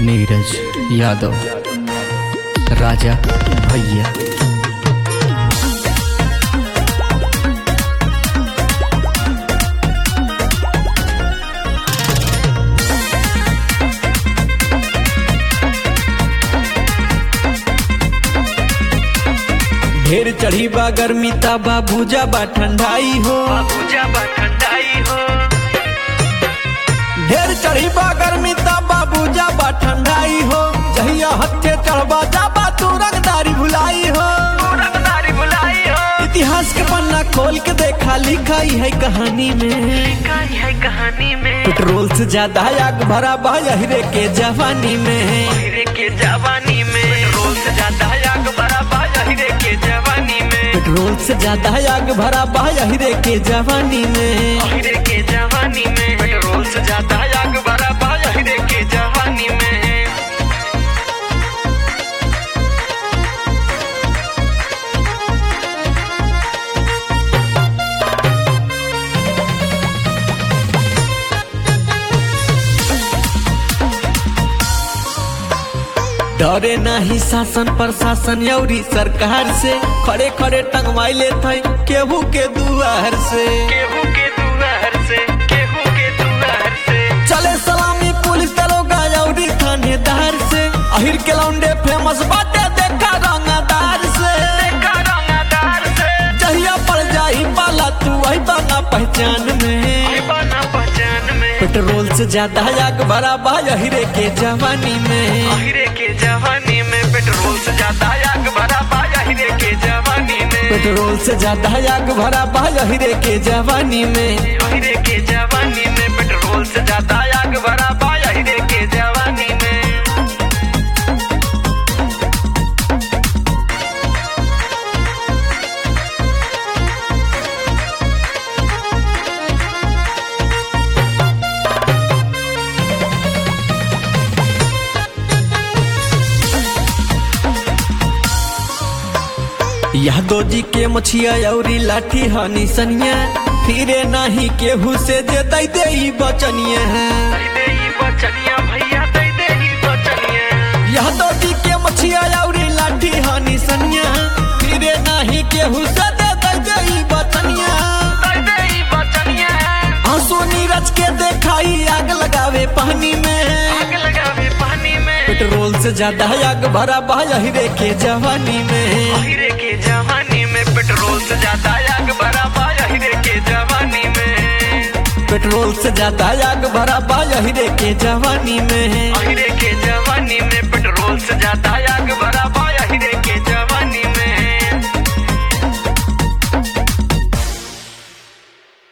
नीरज यादव राजा भैया। ढेर चढ़ी बा गर्मी ता बाबूजा बा ठंडाई हो, बाबूजा बा ठंडाई हो। ढेर चढ़ी बा गर्मी ता बाबूजा बा ठंडाई हो। जहिया हत्थे चढ़बा जाबा तू रंगदारी भुलाई हो, रंगदारी बुलाई हो। इतिहास के पन्ना खोल के देखा लिखाई है कहानी में, लिखाई है कहानी में। पेट्रोल से ज्यादा आग भरा बा हीरे के जवानी में, हीरे के जवानी में। पेट्रोल से ज्यादा आग भरा बा हीरे के जवानी में। पेट्रोल से ज्यादा आग भरा बा हीरे के जवानी में। हीरे के जवानी में। पेट्रोल से ज्यादा आग भरा बा हीरे के जवानी में। डरे नाही शासन प्रशासन यौरी सरकार से, खड़े खड़े टंगवाइले थे केहू के दुआर से। केहू के दुआर से, केहू के दुआर से। चले सलामी पुलिस दरोगा यौरी थानेदार से। अहिर के लौंडे फेमस बाटे देखा रंगदार से, देखा रंगदार से। जहिया पड़ जाई पाला तू वही बना पहचान में, बना पहचान में। पेट्रोल से ज्यादा आग भरा बा हीरे के जवानी में, हीरे के जवानी में। पेट्रोल से ज्यादा आग भरा बा हीरे के जवानी में। पेट्रोल से ज्यादा आग भरा बा हीरे के जवानी में। हीरे के जवानी में। पेट्रोल से ज्यादा आग भरा बा हीरे के जवानी में। यादव जी के मछिया यौरी लाठी हनी सनिया, फिरे नाही केहू से जे दई दे बचनिया। दई दे ही बचनिया भैया, दई दे ही बचनिया। यादव जी के मछिया यौरी लाठी हनी सनिया, फिरे नाही केहू से दई दे बचनिया। दई दे ही बचनिया। आंसू नीरज के देखाई आग लगावे पानी में, आग लगावे पानी में। पेट्रोल से ज्यादा आग भरा बा हीरे के जवानी में, हीरे के जवानी में। पेट्रोल से ज्यादा आग भरा बा हीरे के जवानी में। पेट्रोल से ज्यादा आग भरा बा हीरे के जवानी में। हीरे